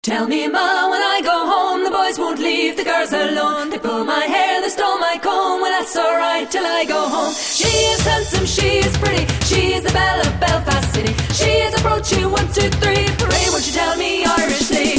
Tell me, ma, when I go home, the boys won't leave the girls alone. They pull my hair, they stole my comb. Well, that's alright till I go home. She is handsome, she is pretty, she is the belle of Belfast City. She is approaching 1, 2, 3. Hooray, won't you tell me Irishly?